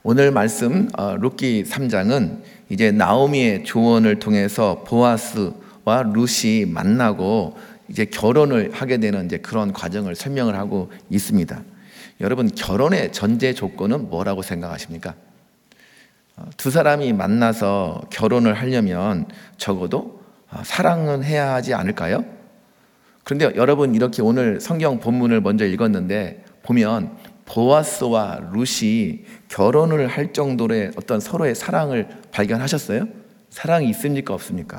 오늘 말씀 룻기 3장은 이제 나오미의 조언을 통해서 보아스와 룻이 만나고 이제 결혼을 하게 되는 이제 그런 과정을 설명을 하고 있습니다. 여러분, 결혼의 전제 조건은 뭐라고 생각하십니까? 두 사람이 만나서 결혼을 하려면 적어도 사랑은 해야 하지 않을까요? 그런데 여러분, 이렇게 오늘 성경 본문을 먼저 읽었는데 보면 보아스와 룻이 결혼을 할 정도의 어떤 서로의 사랑을 발견하셨어요? 사랑이 있습니까? 없습니까?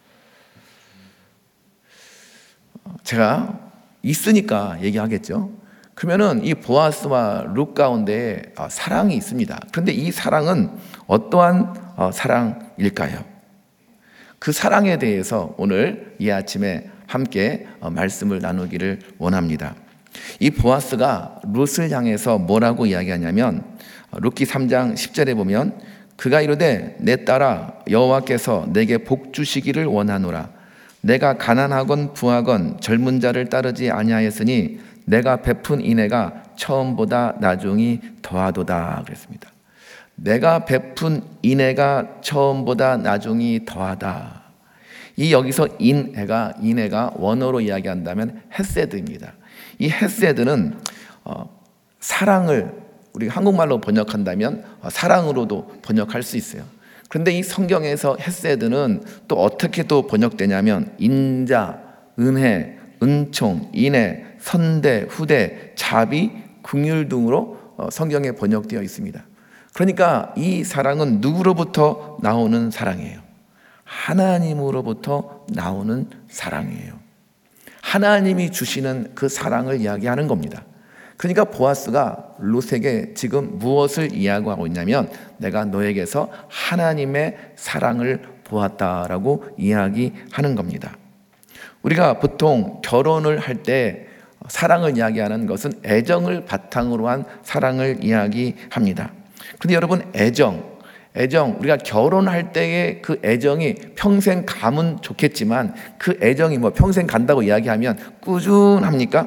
제가 있으니까 얘기하겠죠. 그러면은 이 보아스와 룻 가운데 사랑이 있습니다. 그런데 이 사랑은 어떠한 사랑일까요? 그 사랑에 대해서 오늘 이 아침에 함께 말씀을 나누기를 원합니다. 이 보아스가 룻을 향해서 뭐라고 이야기하냐면 룻기 3장 10절에 보면 그가 이르되 내 딸아 여호와께서 내게 복 주시기를 원하노라. 내가 가난하건 부하건 젊은 자를 따르지 아니하였으니 내가 베푼 인애가 처음보다 나중이 더하도다 그랬습니다. 내가 베푼 인애가 처음보다 나중이 더하다. 이 여기서 인애가 원어로 이야기한다면 헤세드입니다. 이 헤세드는 사랑을 우리 한국말로 번역한다면 사랑으로도 번역할 수 있어요. 그런데 이 성경에서 헤세드는 또 어떻게 또 번역되냐면 인자, 은혜, 은총, 인애, 선대, 후대, 자비, 긍휼 등으로 성경에 번역되어 있습니다. 그러니까 이 사랑은 누구로부터 나오는 사랑이에요? 하나님으로부터 나오는 사랑이에요. 하나님이 주시는 그 사랑을 이야기하는 겁니다. 그러니까 보아스가 룻에게 지금 무엇을 이야기하고 있냐면 내가 너에게서 하나님의 사랑을 보았다라고 이야기하는 겁니다. 우리가 보통 결혼을 할 때 사랑을 이야기하는 것은 애정을 바탕으로 한 사랑을 이야기합니다. 그런데 여러분, 애정 우리가 결혼할 때의 그 애정이 평생 가면 좋겠지만 그 애정이 평생 간다고 이야기하면 꾸준합니까?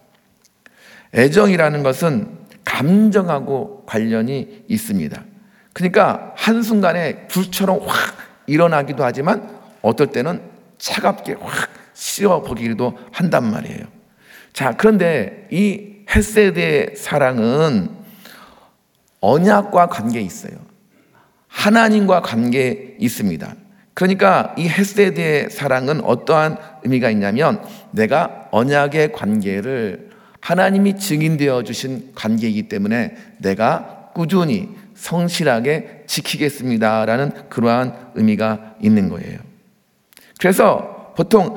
애정이라는 것은 감정하고 관련이 있습니다. 그러니까 한순간에 불처럼 확 일어나기도 하지만 어떨 때는 차갑게 확 식어버리기도 한단 말이에요. 자, 그런데 이 헤세드의 사랑은 언약과 관계에 있어요. 하나님과 관계에 있습니다. 그러니까 이 헤세드의 사랑은 어떠한 의미가 있냐면 내가 언약의 관계를 하나님이 증인되어 주신 관계이기 때문에 내가 꾸준히 성실하게 지키겠습니다라는 그러한 의미가 있는 거예요. 그래서 보통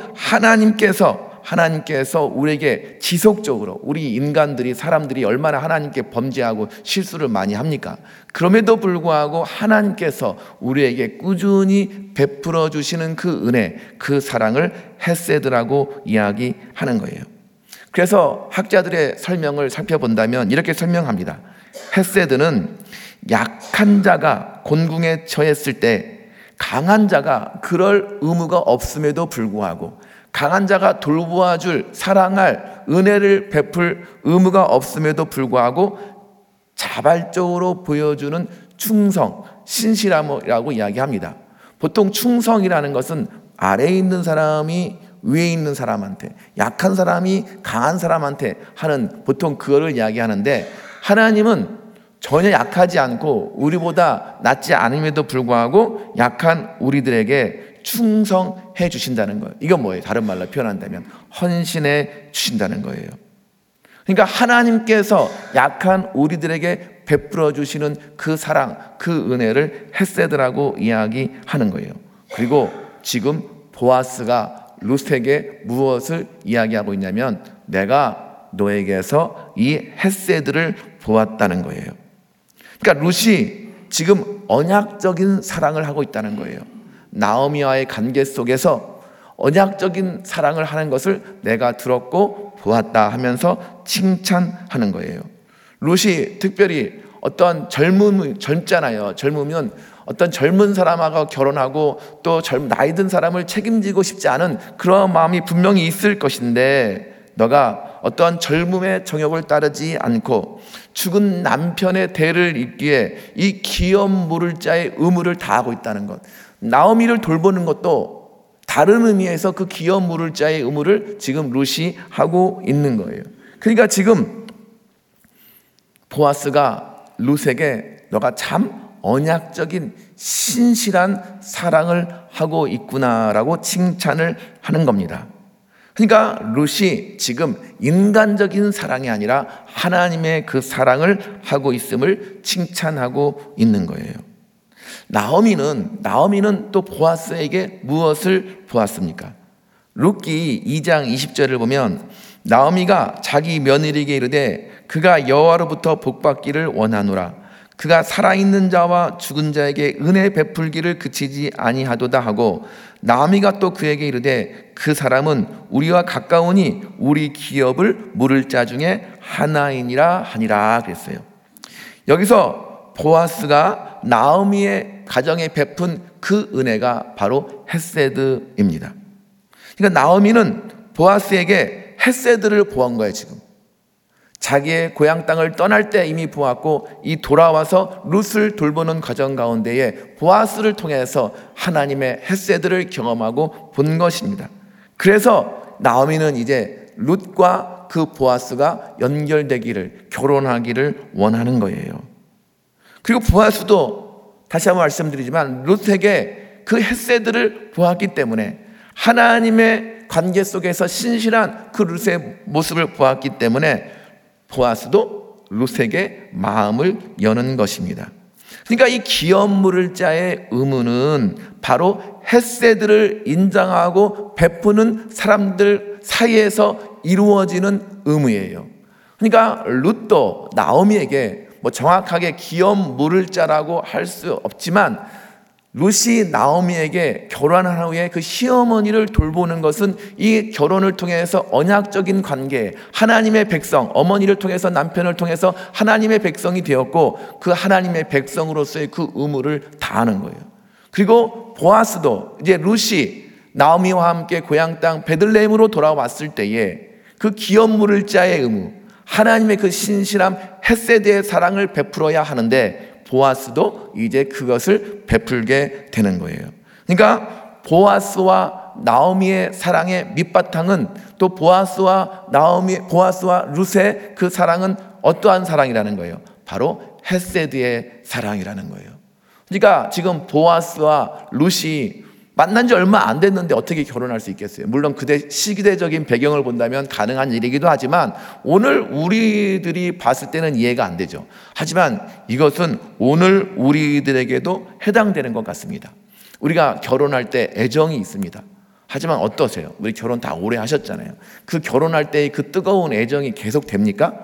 하나님께서 우리에게 지속적으로 우리 인간들이 사람들이 얼마나 하나님께 범죄하고 실수를 많이 합니까? 그럼에도 불구하고 하나님께서 우리에게 꾸준히 베풀어 주시는 그 은혜, 그 사랑을 헤세드라고 이야기하는 거예요. 그래서 학자들의 설명을 살펴본다면 이렇게 설명합니다. 헤세드는 약한 자가 곤궁에 처했을 때 강한 자가 그럴 의무가 없음에도 불구하고 강한 자가 돌보아줄 사랑할 은혜를 베풀 의무가 없음에도 불구하고 자발적으로 보여주는 충성, 신실함이라고 이야기합니다. 보통 충성이라는 것은 아래에 있는 사람이 위에 있는 사람한테, 약한 사람이 강한 사람한테 하는 보통 그거를 이야기하는데 하나님은 전혀 약하지 않고 우리보다 낫지 않음에도 불구하고 약한 우리들에게 충성해 주신다는 거예요. 이건 뭐예요? 다른 말로 표현한다면 헌신해 주신다는 거예요. 그러니까 하나님께서 약한 우리들에게 베풀어 주시는 그 사랑, 그 은혜를 헤세드라고 이야기하는 거예요. 그리고 지금 보아스가 룻에게 무엇을 이야기하고 있냐면 내가 너에게서 이 헤세드를 보았다는 거예요. 그러니까 룻이 지금 언약적인 사랑을 하고 있다는 거예요. 나오미와의 관계 속에서 언약적인 사랑을 하는 것을 내가 들었고 보았다 하면서 칭찬하는 거예요. 룻이 특별히 어떤 젊잖아요. 젊으면 어떤 젊은 사람하고 결혼하고 또 나이 든 사람을 책임지고 싶지 않은 그런 마음이 분명히 있을 것인데 너가 어떠한 젊음의 정욕을 따르지 않고 죽은 남편의 대를 잇기에 이 기업 물을 자의 의무를 다하고 있다는 것. 나오미를 돌보는 것도 다른 의미에서 그 기업 물을 자의 의무를 지금 룻이 하고 있는 거예요. 그러니까 지금 보아스가 룻에게 너가 참 언약적인 신실한 사랑을 하고 있구나라고 칭찬을 하는 겁니다. 그러니까 룻이 지금 인간적인 사랑이 아니라 하나님의 그 사랑을 하고 있음을 칭찬하고 있는 거예요. 나오미는 또 보아스에게 무엇을 보았습니까? 룻기 2장 20절을 보면 나오미가 자기 며느리에게 이르되 그가 여호와로부터 복받기를 원하노라. 그가 살아있는 자와 죽은 자에게 은혜 베풀기를 그치지 아니하도다 하고 나오미가 또 그에게 이르되 그 사람은 우리와 가까우니 우리 기업을 물을 자 중에 하나이니라 하니라 그랬어요. 여기서 보아스가 나오미의 가정에 베푼 그 은혜가 바로 헤세드입니다. 그러니까 나오미는 보아스에게 헤세드를 보한 거예요. 지금 자기의 고향 땅을 떠날 때 이미 보았고 이 돌아와서 룻을 돌보는 과정 가운데에 보아스를 통해서 하나님의 헤세드를 경험하고 본 것입니다. 그래서 나오미는 이제 룻과 그 보아스가 연결되기를, 결혼하기를 원하는 거예요. 그리고 보아스도 다시 한번 말씀드리지만 룻에게 그 헤세드를 보았기 때문에 하나님의 관계 속에서 신실한 그 룻의 모습을 보았기 때문에 보아스도 룻에게 마음을 여는 것입니다. 그러니까 이 기업 물을 자의 의무는 바로 헤세드를 인정하고 베푸는 사람들 사이에서 이루어지는 의무예요. 그러니까 룻도 나오미에게 정확하게 기업 물을 자라고 할 수 없지만 룻이 나오미에게 결혼한 후에 그 시어머니를 돌보는 것은 이 결혼을 통해서 언약적인 관계, 하나님의 백성, 어머니를 통해서 남편을 통해서 하나님의 백성이 되었고 그 하나님의 백성으로서의 그 의무를 다하는 거예요. 그리고 보아스도 이제 룻이 나오미와 함께 고향 땅 베들레헴으로 돌아왔을 때에 그 기업 물을 자의 의무, 하나님의 그 신실함, 헤세드의 사랑을 베풀어야 하는데 보아스도 이제 그것을 베풀게 되는 거예요. 그러니까 보아스와 나오미의 사랑의 밑바탕은 또 보아스와 룻의 그 사랑은 어떠한 사랑이라는 거예요? 바로 헤세드의 사랑이라는 거예요. 그러니까 지금 보아스와 룻이 만난 지 얼마 안 됐는데 어떻게 결혼할 수 있겠어요? 물론 그때 시대적인 배경을 본다면 가능한 일이기도 하지만 오늘 우리들이 봤을 때는 이해가 안 되죠. 하지만 이것은 오늘 우리들에게도 해당되는 것 같습니다. 우리가 결혼할 때 애정이 있습니다. 하지만 어떠세요? 우리 결혼 다 오래 하셨잖아요. 그 결혼할 때의 그 뜨거운 애정이 계속 됩니까?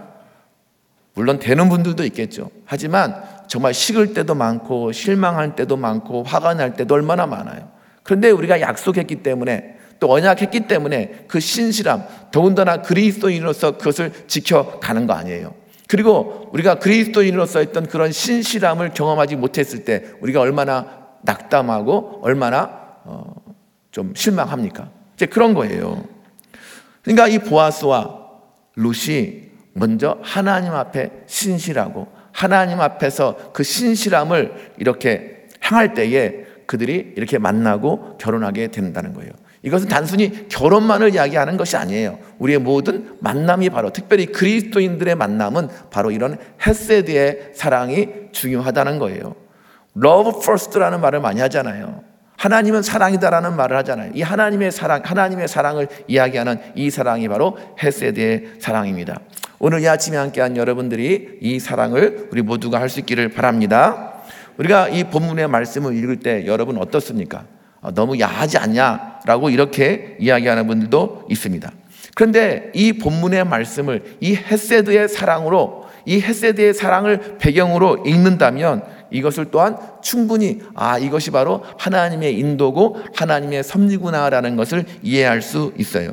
물론 되는 분들도 있겠죠. 하지만 정말 식을 때도 많고 실망할 때도 많고 화가 날 때도 얼마나 많아요. 그런데 우리가 약속했기 때문에 또 언약했기 때문에 그 신실함, 더군다나 그리스도인으로서 그것을 지켜가는 거 아니에요. 그리고 우리가 그리스도인으로서 했던 그런 신실함을 경험하지 못했을 때 우리가 얼마나 낙담하고 얼마나 좀 실망합니까? 이제 그런 거예요. 그러니까 이 보아스와 룻이 먼저 하나님 앞에 신실하고 하나님 앞에서 그 신실함을 이렇게 행할 때에 그들이 이렇게 만나고 결혼하게 된다는 거예요. 이것은 단순히 결혼만을 이야기하는 것이 아니에요. 우리의 모든 만남이 바로 특별히 그리스도인들의 만남은 바로 이런 헤세드의 사랑이 중요하다는 거예요. Love first라는 말을 많이 하잖아요. 하나님은 사랑이다라는 말을 하잖아요. 이 하나님의 사랑을 이야기하는 이 사랑이 바로 헤세드의 사랑입니다. 오늘 이 아침에 함께한 여러분들이 이 사랑을 우리 모두가 할 수 있기를 바랍니다. 우리가 이 본문의 말씀을 읽을 때 여러분 어떻습니까? 너무 야하지 않냐라고 이렇게 이야기하는 분들도 있습니다. 그런데 이 본문의 말씀을 이 헤세드의 사랑으로, 이 헤세드의 사랑을 배경으로 읽는다면 이것을 또한 충분히 이것이 바로 하나님의 인도고 하나님의 섭리구나라는 것을 이해할 수 있어요.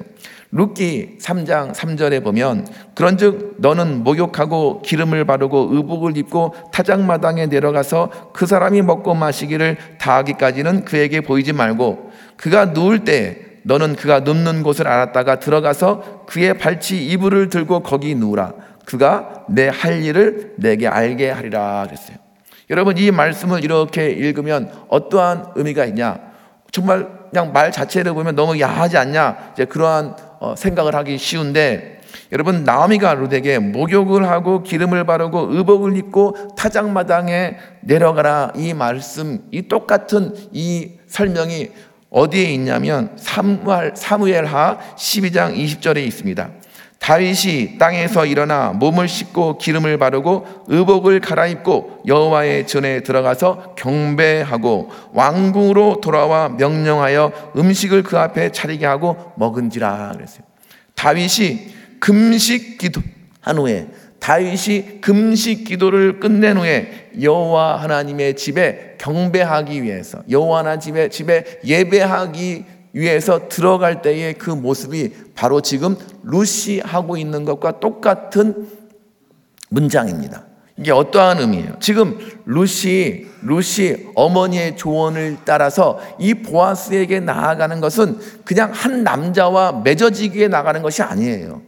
룻기 3장 3절에 보면 그런즉 너는 목욕하고 기름을 바르고 의복을 입고 타작마당에 내려가서 그 사람이 먹고 마시기를 다하기까지는 그에게 보이지 말고 그가 누울 때 너는 그가 눕는 곳을 알았다가 들어가서 그의 발치 이불을 들고 거기 누우라. 그가 내 할 일을 내게 알게 하리라 그랬어요. 여러분, 이 말씀을 이렇게 읽으면 어떠한 의미가 있냐? 정말 그냥 말 자체를 보면 너무 야하지 않냐? 이제 그러한 생각을 하기 쉬운데, 여러분, 나오미가 룻에게 목욕을 하고 기름을 바르고 의복을 입고 타작마당에 내려가라, 이 말씀, 이 똑같은 이 설명이 어디에 있냐면 사무엘하 12장 20절에 있습니다. 다윗이 땅에서 일어나 몸을 씻고 기름을 바르고 의복을 갈아입고 여호와의 전에 들어가서 경배하고 왕궁으로 돌아와 명령하여 음식을 그 앞에 차리게 하고 먹은지라 그랬어요. 다윗이 금식 기도한 후에, 다윗이 금식 기도를 끝낸 후에 여호와 하나님의 집에 경배하기 위해서, 여호와 하나님의 집에 예배하기 위해서 들어갈 때의 그 모습이 바로 지금 룻이 하고 있는 것과 똑같은 문장입니다. 이게 어떠한 의미예요? 지금 룻이 어머니의 조언을 따라서 이 보아스에게 나아가는 것은 그냥 한 남자와 맺어지기에 나가는 것이 아니에요.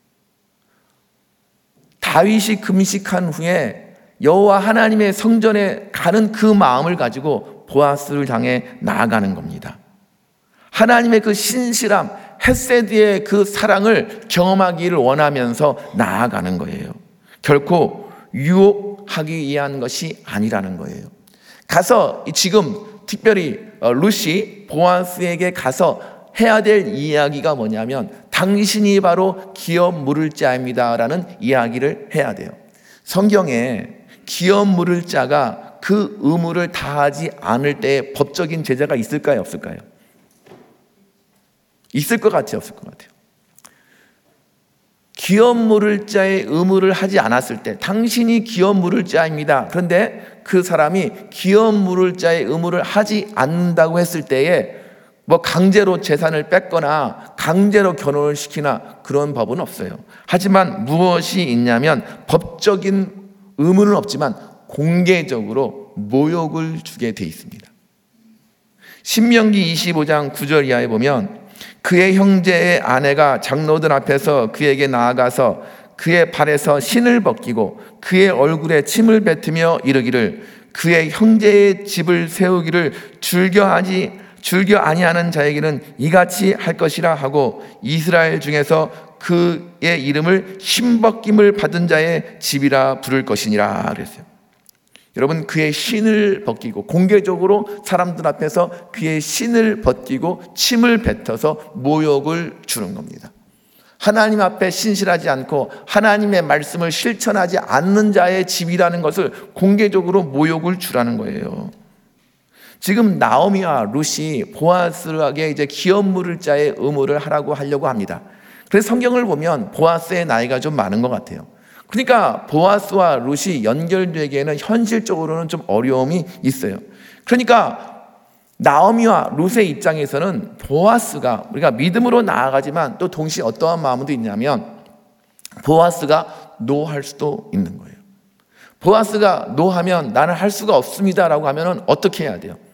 다윗이 금식한 후에 여호와 하나님의 성전에 가는 그 마음을 가지고 보아스를 향해 나아가는 겁니다. 하나님의 그 신실함, 헤세드의 그 사랑을 경험하기를 원하면서 나아가는 거예요. 결코 유혹하기 위한 것이 아니라는 거예요. 가서 지금 특별히 룻이 보아스에게 가서 해야 될 이야기가 뭐냐면, 당신이 바로 기업 물을 자입니다라는 이야기를 해야 돼요. 성경에 기업 물을 자가 그 의무를 다하지 않을 때의 법적인 제재가 있을까요, 없을까요? 있을 것 같아요, 없을 것 같아요? 기업 물을 자의 의무를 하지 않았을 때, 당신이 기업 물을 자입니다. 그런데 그 사람이 기업 물을 자의 의무를 하지 않는다고 했을 때에 뭐 강제로 재산을 뺏거나 강제로 결혼을 시키나 그런 법은 없어요. 하지만 무엇이 있냐면, 법적인 의무는 없지만 공개적으로 모욕을 주게 돼 있습니다. 신명기 25장 9절 이하에 보면, 그의 형제의 아내가 장로들 앞에서 그에게 나아가서 그의 발에서 신을 벗기고 그의 얼굴에 침을 뱉으며 이르기를, 그의 형제의 집을 세우기를 즐겨 아니하는 자에게는 이같이 할 것이라 하고, 이스라엘 중에서 그의 이름을 신벗김을 받은 자의 집이라 부를 것이니라 그랬어요. 여러분, 그의 신을 벗기고, 공개적으로 사람들 앞에서 그의 신을 벗기고 침을 뱉어서 모욕을 주는 겁니다. 하나님 앞에 신실하지 않고 하나님의 말씀을 실천하지 않는 자의 집이라는 것을 공개적으로 모욕을 주라는 거예요. 지금 나오미와 룻이 보아스에게 이제 기업 물을 자의 의무를 하려고 합니다. 그래서 성경을 보면 보아스의 나이가 좀 많은 것 같아요. 그러니까 보아스와 룻이 연결되기에는 현실적으로는 좀 어려움이 있어요. 그러니까 나오미와 룻의 입장에서는 보아스가, 우리가 믿음으로 나아가지만 또 동시에 어떠한 마음도 있냐면, 보아스가 노할 수도 있는 거예요. 보아스가 노하면 나는 할 수가 없습니다라고 하면 어떻게 해야 돼요?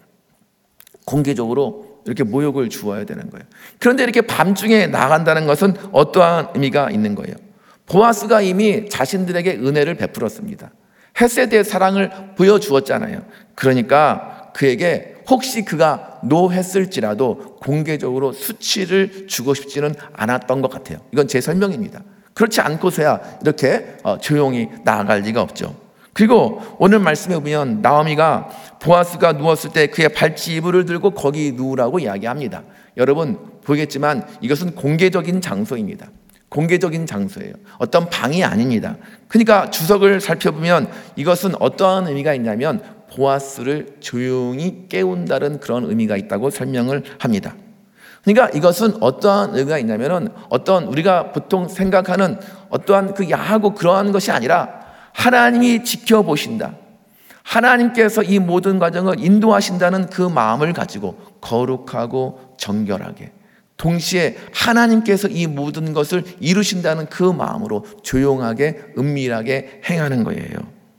공개적으로 이렇게 모욕을 주어야 되는 거예요. 그런데 이렇게 밤중에 나간다는 것은 어떠한 의미가 있는 거예요? 보아스가 이미 자신들에게 은혜를 베풀었습니다. 헤세드의 사랑을 보여주었잖아요. 그러니까 그에게 혹시 그가 노했을지라도 공개적으로 수치를 주고 싶지는 않았던 것 같아요. 이건 제 설명입니다. 그렇지 않고서야 이렇게 조용히 나아갈 리가 없죠. 그리고 오늘 말씀에 보면 나오미가 보아스가 누웠을 때 그의 발치 이불을 들고 거기 누우라고 이야기합니다. 여러분 보겠지만 이것은 공개적인 장소입니다. 공개적인 장소예요. 어떤 방이 아닙니다. 그러니까 주석을 살펴보면 이것은 어떠한 의미가 있냐면, 보아스를 조용히 깨운다는 그런 의미가 있다고 설명을 합니다. 그러니까 이것은 어떠한 의미가 있냐면은, 어떤 우리가 보통 생각하는 어떠한 그 야하고 그러한 것이 아니라 하나님이 지켜보신다, 하나님께서 이 모든 과정을 인도하신다는 그 마음을 가지고 거룩하고 정결하게, 동시에 하나님께서 이 모든 것을 이루신다는 그 마음으로 조용하게 은밀하게 행하는 거예요.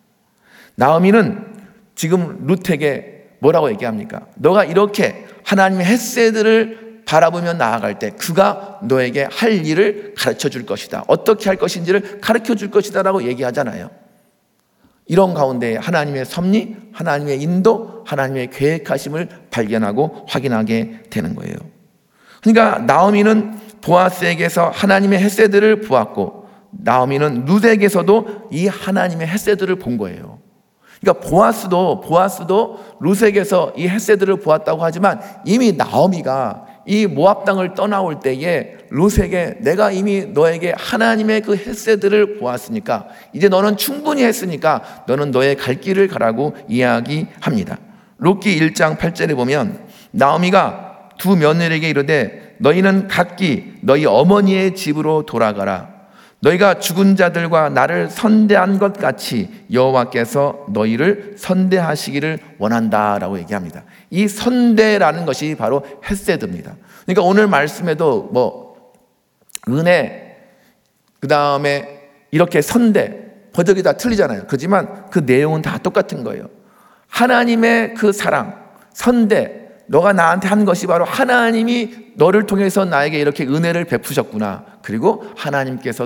나오미는 지금 룻에게 뭐라고 얘기합니까? 너가 이렇게 하나님의 헤세드를 바라보며 나아갈 때 그가 너에게 할 일을 가르쳐 줄 것이다. 어떻게 할 것인지를 가르쳐 줄 것이다 라고 얘기하잖아요. 이런 가운데 하나님의 섭리, 하나님의 인도, 하나님의 계획하심을 발견하고 확인하게 되는 거예요. 그러니까 나오미는 보아스에게서 하나님의 헤세드를 보았고 나오미는 룻에게서도 이 하나님의 헤세드를 본 거예요. 그러니까 보아스도 룻에게서 이 헤세드를 보았다고 하지만 이미 나오미가 이 모압 땅을 떠나올 때에 룻에게 내가 이미 너에게 하나님의 그 헤세드를 보았으니까 이제 너는 충분히 했으니까 너는 너의 갈 길을 가라고 이야기합니다. 룻기 1장 8절에 보면 나오미가 두 며느리에게 이르되 너희는 각기 너희 어머니의 집으로 돌아가라. 너희가 죽은 자들과 나를 선대한 것 같이 여호와께서 너희를 선대하시기를 원한다라고 얘기합니다. 이 선대라는 것이 바로 헤세드입니다. 그러니까 오늘 말씀에도 은혜, 그 다음에 이렇게 선대, 버전이 다 틀리잖아요. 그렇지만 그 내용은 다 똑같은 거예요. 하나님의 그 사랑, 선대, 너가 나한테 한 것이 바로 하나님이 너를 통해서 나에게 이렇게 은혜를 베푸셨구나. 그리고 하나님께서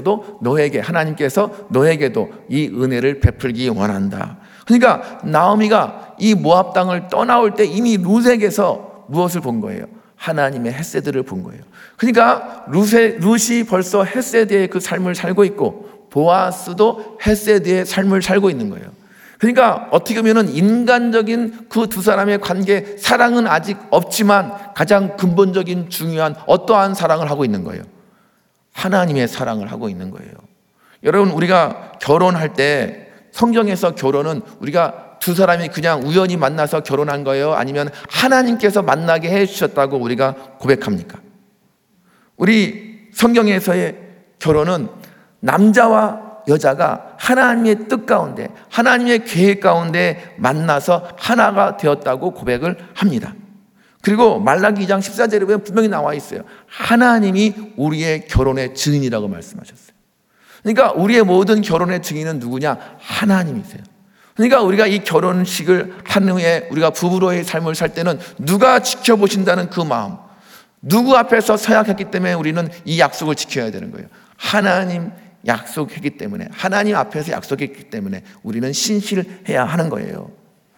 너에게도 이 은혜를 베풀기 원한다. 그러니까 나오미가 이 모압 땅을 떠나올 때 이미 룻에게서 무엇을 본 거예요? 하나님의 헤세드를 본 거예요. 그러니까 룻이 벌써 헤세드의 그 삶을 살고 있고 보아스도 헤세드의 삶을 살고 있는 거예요. 그러니까 어떻게 보면 인간적인 그 두 사람의 관계, 사랑은 아직 없지만 가장 근본적인 중요한 어떠한 사랑을 하고 있는 거예요? 하나님의 사랑을 하고 있는 거예요. 여러분, 우리가 결혼할 때 성경에서 결혼은 우리가 두 사람이 그냥 우연히 만나서 결혼한 거예요? 아니면 하나님께서 만나게 해주셨다고 우리가 고백합니까? 우리 성경에서의 결혼은 남자와 여자가 하나님의 뜻 가운데, 하나님의 계획 가운데 만나서 하나가 되었다고 고백을 합니다. 그리고 말라기 2장 14절에 보면 분명히 나와 있어요. 하나님이 우리의 결혼의 증인이라고 말씀하셨어요. 그러니까 우리의 모든 결혼의 증인은 누구냐? 하나님이세요. 그러니까 우리가 이 결혼식을 한 후에 우리가 부부로의 삶을 살 때는 누가 지켜보신다는 그 마음, 누구 앞에서 서약했기 때문에 우리는 이 약속을 지켜야 되는 거예요. 하나님 약속했기 때문에, 하나님 앞에서 약속했기 때문에 우리는 신실해야 하는 거예요.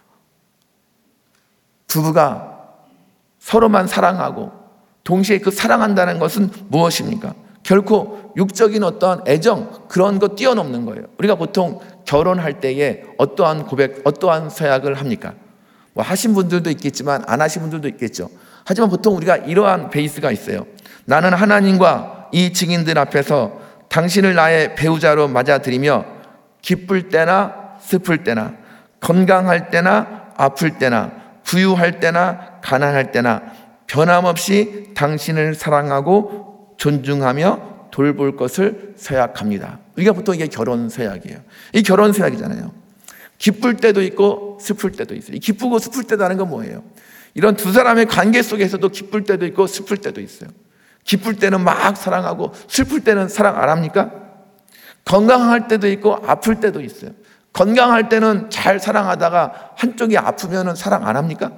부부가 서로만 사랑하고 동시에 그 사랑한다는 것은 무엇입니까? 결코 육적인 어떠한 애정, 그런 거 뛰어넘는 거예요. 우리가 보통 결혼할 때에 어떠한 고백, 어떠한 서약을 합니까? 하신 분들도 있겠지만 안 하신 분들도 있겠죠. 하지만 보통 우리가 이러한 베이스가 있어요. 나는 하나님과 이 증인들 앞에서 당신을 나의 배우자로 맞아들이며 기쁠 때나 슬플 때나 건강할 때나 아플 때나 부유할 때나 가난할 때나 변함없이 당신을 사랑하고 존중하며 돌볼 것을 서약합니다. 우리가 보통 이게 결혼 서약이에요. 이 결혼 서약이잖아요. 기쁠 때도 있고 슬플 때도 있어요. 이 기쁘고 슬플 때라는 건 뭐예요? 이런 두 사람의 관계 속에서도 기쁠 때도 있고 슬플 때도 있어요. 기쁠 때는 막 사랑하고 슬플 때는 사랑 안 합니까? 건강할 때도 있고 아플 때도 있어요. 건강할 때는 잘 사랑하다가 한쪽이 아프면 사랑 안 합니까?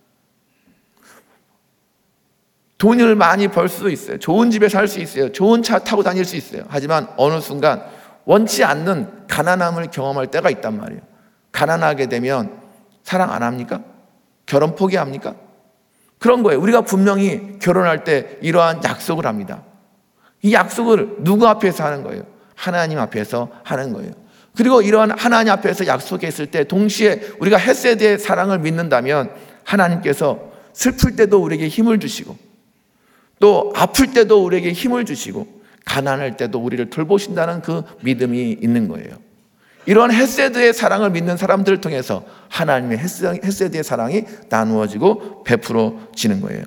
돈을 많이 벌 수도 있어요. 좋은 집에 살 수 있어요. 좋은 차 타고 다닐 수 있어요. 하지만 어느 순간 원치 않는 가난함을 경험할 때가 있단 말이에요. 가난하게 되면 사랑 안 합니까? 결혼 포기합니까? 그런 거예요. 우리가 분명히 결혼할 때 이러한 약속을 합니다. 이 약속을 누구 앞에서 하는 거예요? 하나님 앞에서 하는 거예요. 그리고 이러한 하나님 앞에서 약속했을 때 동시에 우리가 헤세드의 사랑을 믿는다면 하나님께서 슬플 때도 우리에게 힘을 주시고 또 아플 때도 우리에게 힘을 주시고 가난할 때도 우리를 돌보신다는 그 믿음이 있는 거예요. 이러한 헤세드의 사랑을 믿는 사람들을 통해서 하나님의 헤세드의 사랑이 나누어지고 베풀어지는 거예요.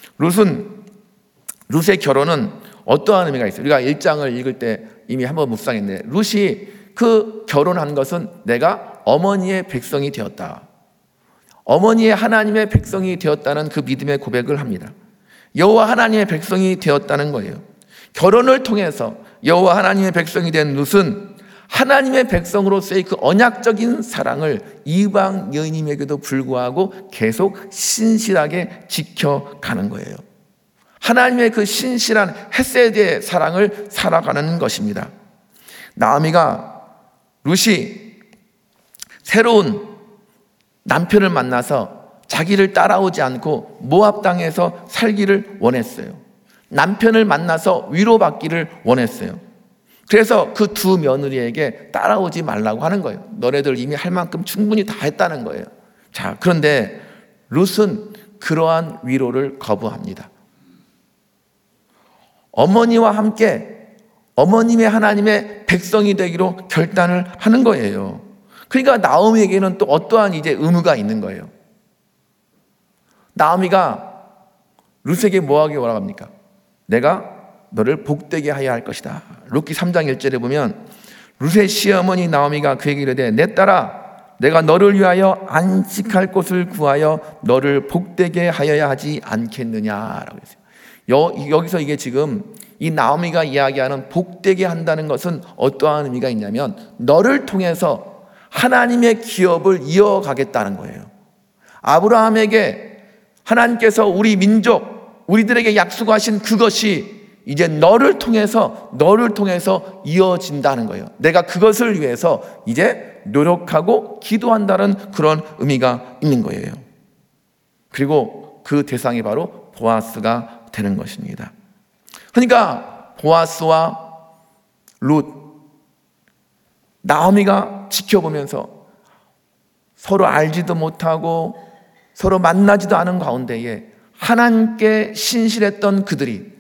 룻의 결혼은 어떠한 의미가 있어요? 우리가 1장을 읽을 때 이미 한번 묵상했는데 룻이 그 결혼한 것은 내가 어머니의 백성이 되었다. 어머니의 하나님의 백성이 되었다는 그 믿음의 고백을 합니다. 여호와 하나님의 백성이 되었다는 거예요. 결혼을 통해서 여호와 하나님의 백성이 된 룻은 하나님의 백성으로서의 그 언약적인 사랑을 이방 여인임에게도 불구하고 계속 신실하게 지켜가는 거예요. 하나님의 그 신실한 헤세드의 사랑을 살아가는 것입니다. 나오미가 룻이 새로운 남편을 만나서 자기를 따라오지 않고 모압 땅에서 살기를 원했어요. 남편을 만나서 위로받기를 원했어요. 그래서 그 두 며느리에게 따라오지 말라고 하는 거예요. 너네들 이미 할 만큼 충분히 다 했다는 거예요. 자, 그런데 룻은 그러한 위로를 거부합니다. 어머니와 함께 어머님의 하나님의 백성이 되기로 결단을 하는 거예요. 그러니까 나오미에게는 또 어떠한 이제 의무가 있는 거예요. 나오미가 룻에게 뭐라고 합니까? 내가 너를 복되게 하여 할 것이다. 룻기 3장 1절에 보면 룻의 시어머니 나오미가 그에게 이르되 내 딸아 내가 너를 위하여 안식할 곳을 구하여 너를 복되게 하여야 하지 않겠느냐라고 했어요. 여기서 이게 지금 이 나오미가 이야기하는 복되게 한다는 것은 어떠한 의미가 있냐면 너를 통해서 하나님의 기업을 이어가겠다는 거예요. 아브라함에게 하나님께서 우리 민족, 우리들에게 약속하신 그것이 이제 너를 통해서 이어진다는 거예요. 내가 그것을 위해서 이제 노력하고 기도한다는 그런 의미가 있는 거예요. 그리고 그 대상이 바로 보아스가 되는 것입니다. 그러니까 보아스와 룻, 나오미가 지켜보면서 서로 알지도 못하고 서로 만나지도 않은 가운데에 하나님께 신실했던 그들이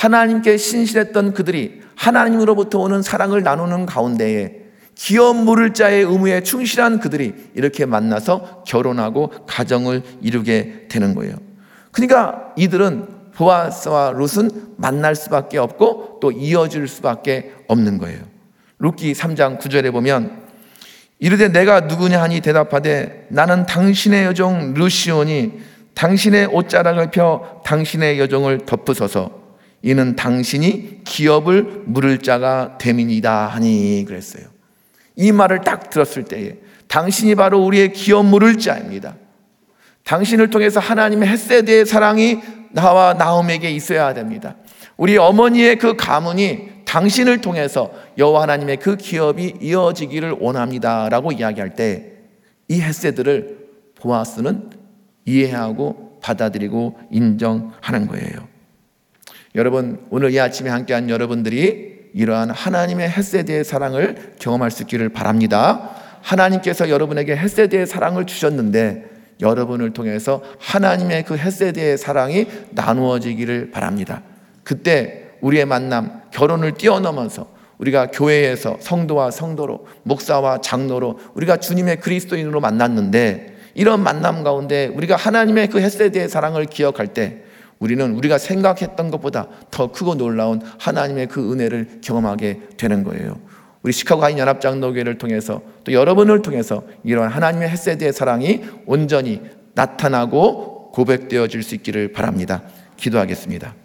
하나님으로부터 오는 사랑을 나누는 가운데에 기업 물을 자의 의무에 충실한 그들이 이렇게 만나서 결혼하고 가정을 이루게 되는 거예요. 그러니까 이들은 보아스와 룻은 만날 수밖에 없고 또 이어질 수밖에 없는 거예요. 룻기 3장 9절에 보면 이르되 내가 누구냐 하니 대답하되 나는 당신의 여종 룻이오니 당신의 옷자락을 펴 당신의 여종을 덮으소서 이는 당신이 기업을 물을 자가 됨이니이다 하니 그랬어요. 이 말을 딱 들었을 때에 당신이 바로 우리의 기업 물을 자입니다. 당신을 통해서 하나님의 헤세드의 사랑이 나와 나오미에게 있어야 됩니다. 우리 어머니의 그 가문이 당신을 통해서 여호와 하나님의 그 기업이 이어지기를 원합니다 라고 이야기할 때 이 헤세드를 보아스는 이해하고 받아들이고 인정하는 거예요. 여러분, 오늘 이 아침에 함께한 여러분들이 이러한 하나님의 헤세드의 사랑을 경험할 수 있기를 바랍니다. 하나님께서 여러분에게 헤세드의 사랑을 주셨는데 여러분을 통해서 하나님의 그 헤세드의 사랑이 나누어지기를 바랍니다. 그때 우리의 만남, 결혼을 뛰어넘어서 우리가 교회에서 성도와 성도로, 목사와 장로로 우리가 주님의 그리스도인으로 만났는데 이런 만남 가운데 우리가 하나님의 그 헤세드의 사랑을 기억할 때 우리는 우리가 생각했던 것보다 더 크고 놀라운 하나님의 그 은혜를 경험하게 되는 거예요. 우리 시카고 하인 연합장로교회를 통해서 또 여러분을 통해서 이런 하나님의 헤세드의 사랑이 온전히 나타나고 고백되어질 수 있기를 바랍니다. 기도하겠습니다.